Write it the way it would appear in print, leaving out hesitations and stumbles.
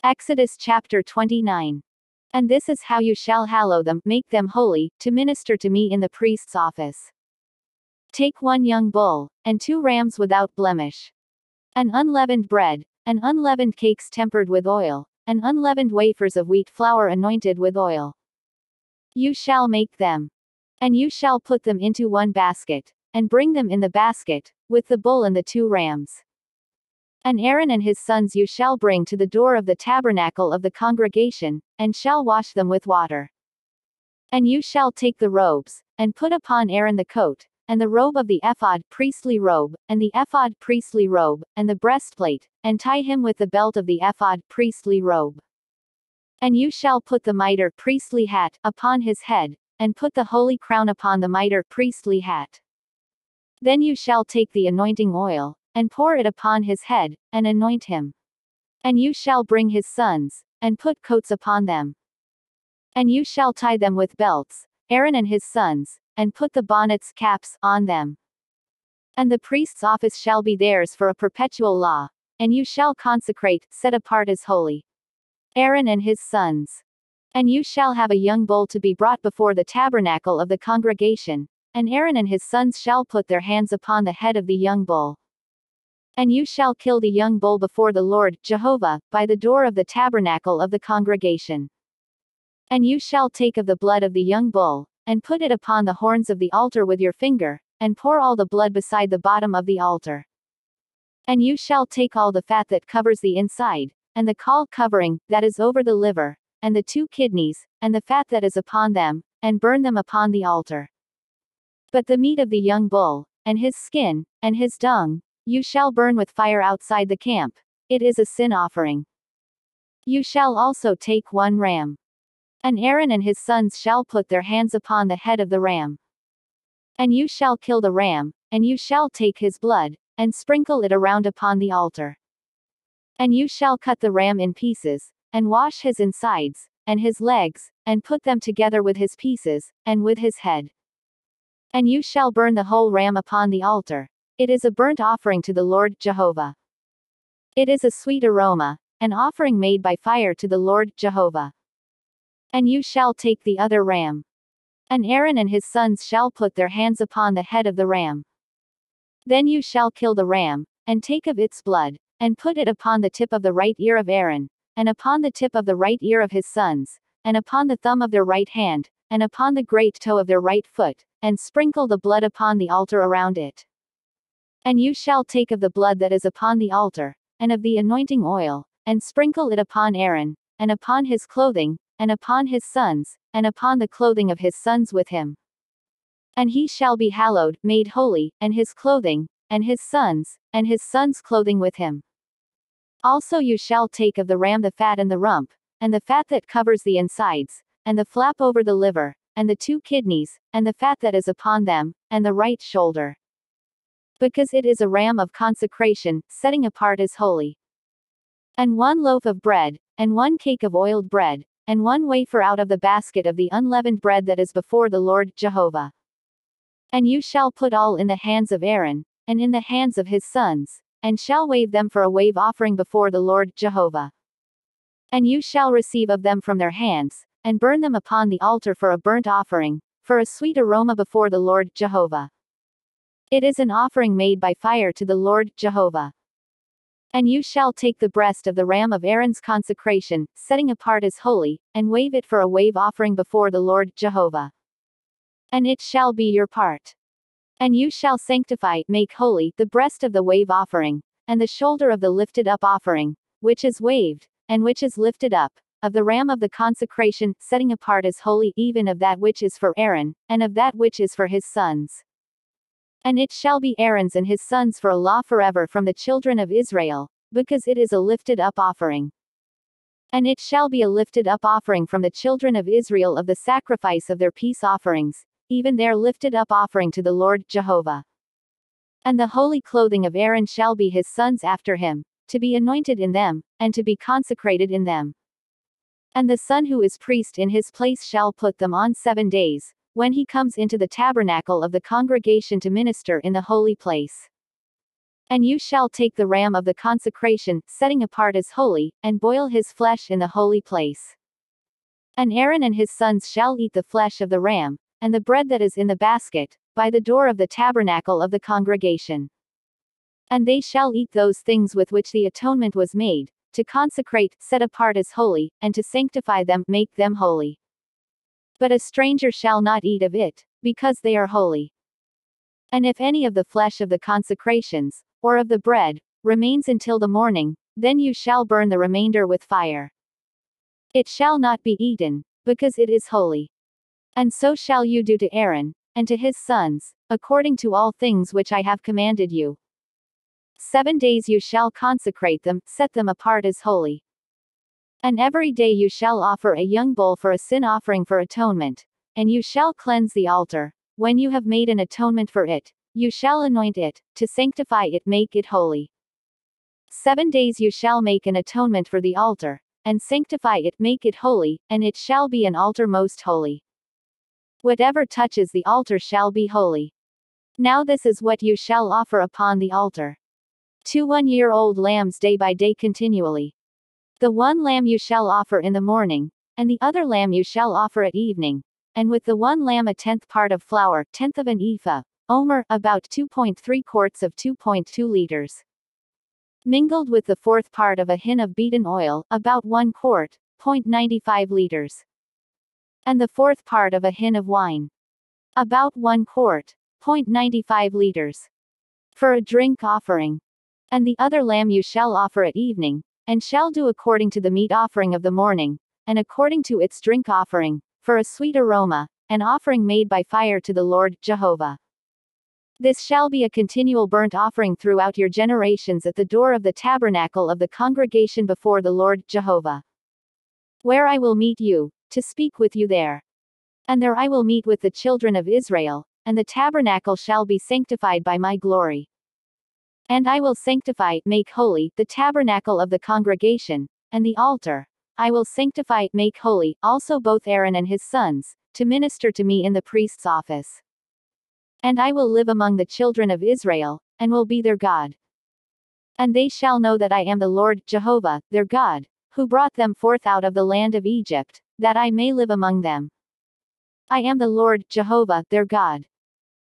Exodus chapter 29. And this is how you shall hallow them, make them holy, to minister to me in the priest's office. Take 1 young bull, and 2 rams without blemish. An unleavened bread, and unleavened cakes tempered with oil, and unleavened wafers of wheat flour anointed with oil. You shall make them. And you shall put them into 1 basket, and bring them in the basket, with the bull and the 2 rams. And Aaron and his sons you shall bring to the door of the tabernacle of the congregation, and shall wash them with water. And you shall take the robes, and put upon Aaron the coat, and the robe of the ephod priestly robe, and the ephod priestly robe, and the breastplate, and tie him with the belt of the ephod priestly robe. And you shall put the mitre priestly hat upon his head, and put the holy crown upon the mitre priestly hat. Then you shall take the anointing oil, and pour it upon his head, and anoint him. And you shall bring his sons, and put coats upon them. And you shall tie them with belts, Aaron and his sons, and put the bonnets caps on them. And the priest's office shall be theirs for a perpetual law, and you shall consecrate, set apart as holy, Aaron and his sons. And you shall have a young bull to be brought before the tabernacle of the congregation, and Aaron and his sons shall put their hands upon the head of the young bull. And you shall kill the young bull before the Lord, Jehovah, by the door of the tabernacle of the congregation. And you shall take of the blood of the young bull, and put it upon the horns of the altar with your finger, and pour all the blood beside the bottom of the altar. And you shall take all the fat that covers the inside, and the caul covering, that is over the liver, and the 2 kidneys, and the fat that is upon them, and burn them upon the altar. But the meat of the young bull, and his skin, and his dung, you shall burn with fire outside the camp. It is a sin offering. You shall also take 1 ram. And Aaron and his sons shall put their hands upon the head of the ram. And you shall kill the ram, and you shall take his blood, and sprinkle it around upon the altar. And you shall cut the ram in pieces, and wash his insides, and his legs, and put them together with his pieces, and with his head. And you shall burn the whole ram upon the altar. It is a burnt offering to the Lord Jehovah. It is a sweet aroma, an offering made by fire to the Lord Jehovah. And you shall take the other ram. And Aaron and his sons shall put their hands upon the head of the ram. Then you shall kill the ram, and take of its blood, and put it upon the tip of the right ear of Aaron, and upon the tip of the right ear of his sons, and upon the thumb of their right hand, and upon the great toe of their right foot, and sprinkle the blood upon the altar around it. And you shall take of the blood that is upon the altar, and of the anointing oil, and sprinkle it upon Aaron, and upon his clothing, and upon his sons, and upon the clothing of his sons with him. And he shall be hallowed, made holy, and his clothing, and his sons' clothing with him. Also you shall take of the ram the fat and the rump, and the fat that covers the insides, and the flap over the liver, and the 2 kidneys, and the fat that is upon them, and the right shoulder. Because it is a ram of consecration, setting apart as holy. And 1 loaf of bread, and 1 cake of oiled bread, and 1 wafer out of the basket of the unleavened bread that is before the Lord Jehovah. And you shall put all in the hands of Aaron, and in the hands of his sons, and shall wave them for a wave offering before the Lord Jehovah. And you shall receive of them from their hands, and burn them upon the altar for a burnt offering, for a sweet aroma before the Lord Jehovah. It is an offering made by fire to the Lord Jehovah. And you shall take the breast of the ram of Aaron's consecration, setting apart as holy, and wave it for a wave offering before the Lord Jehovah. And it shall be your part. And you shall sanctify, make holy, the breast of the wave offering, and the shoulder of the lifted up offering, which is waved, and which is lifted up, of the ram of the consecration, setting apart as holy, even of that which is for Aaron, and of that which is for his sons. And it shall be Aaron's and his sons for a law forever from the children of Israel, because it is a lifted up offering. And it shall be a lifted up offering from the children of Israel of the sacrifice of their peace offerings, even their lifted up offering to the Lord Jehovah. And the holy clothing of Aaron shall be his sons after him, to be anointed in them, and to be consecrated in them. And the son who is priest in his place shall put them on 7 days, when he comes into the tabernacle of the congregation to minister in the holy place. And you shall take the ram of the consecration, setting apart as holy, and boil his flesh in the holy place. And Aaron and his sons shall eat the flesh of the ram, and the bread that is in the basket, by the door of the tabernacle of the congregation. And they shall eat those things with which the atonement was made, to consecrate, set apart as holy, and to sanctify them, make them holy. But a stranger shall not eat of it, because they are holy. And if any of the flesh of the consecrations, or of the bread, remains until the morning, then you shall burn the remainder with fire. It shall not be eaten, because it is holy. And so shall you do to Aaron, and to his sons, according to all things which I have commanded you. 7 days you shall consecrate them, set them apart as holy. And every day you shall offer a young bull for a sin offering for atonement. And you shall cleanse the altar. When you have made an atonement for it, you shall anoint it, to sanctify it, make it holy. 7 days you shall make an atonement for the altar, and sanctify it, make it holy, and it shall be an altar most holy. Whatever touches the altar shall be holy. Now this is what you shall offer upon the altar. 2 one-year-old lambs day by day continually. The one lamb you shall offer in the morning, and the other lamb you shall offer at evening. And with the one lamb a 10th part of flour, 10th of an ephah, omer, about 2.3 quarts of 2.2 liters. Mingled with the 4th part of a hin of beaten oil, about 1 quart, 0.95 liters. And the 4th part of a hin of wine. About 1 quart, 0.95 liters. For a drink offering. And the other lamb you shall offer at evening, and shall do according to the meat offering of the morning, and according to its drink offering, for a sweet aroma, an offering made by fire to the Lord, Jehovah. This shall be a continual burnt offering throughout your generations at the door of the tabernacle of the congregation before the Lord, Jehovah. Where I will meet you, to speak with you there. And there I will meet with the children of Israel, and the tabernacle shall be sanctified by my glory. And I will sanctify, make holy, the tabernacle of the congregation, and the altar. I will sanctify, make holy, also both Aaron and his sons, to minister to me in the priest's office. And I will live among the children of Israel, and will be their God. And they shall know that I am the Lord, Jehovah, their God, who brought them forth out of the land of Egypt, that I may live among them. I am the Lord, Jehovah, their God.